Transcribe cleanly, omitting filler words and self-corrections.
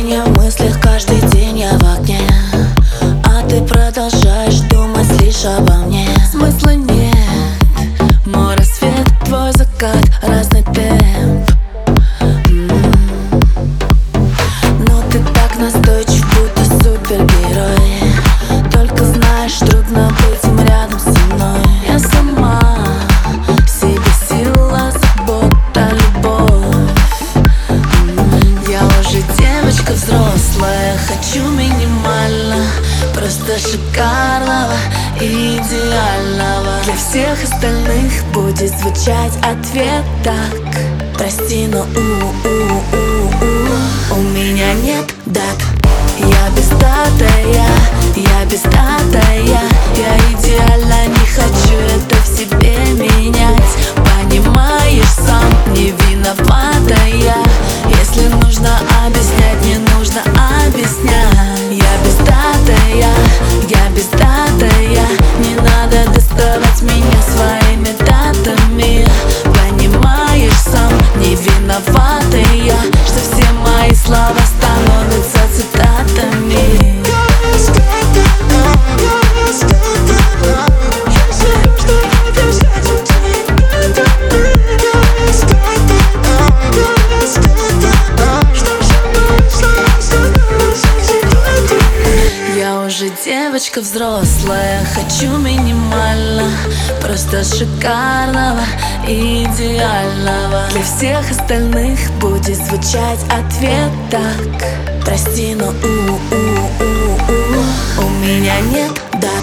меня в мыслях каждый день я в огне, а ты продолжаешь думать лишь обо мне. Смысла нет, мой рассвет, твой закат, разный темп. Но ты так настойчив, будто супергерой. Только знаешь, трудно быть рядом со мной. Я сама себе сила, забота, любовь. Я уже девочка взрослая, хочу минимально, просто шикарного и идеального. Для всех остальных будет звучать ответ так: прости, но у меня нет дат. Я без дата, я без дата, я идеально, не хочу это в себе менять. Понимаешь, сам не виновата я. Если нужно объяснять, не нужно объяснять. Я без дата, я без дата, не надо доставать меня своими датами. Понимаешь, сам не виновата я, что все мои слова становятся цитатами. Я уже девочка взрослая, хочу минимально, просто шикарного и идеального. Для всех остальных будет звучать ответ так: прости, но у меня нет дат.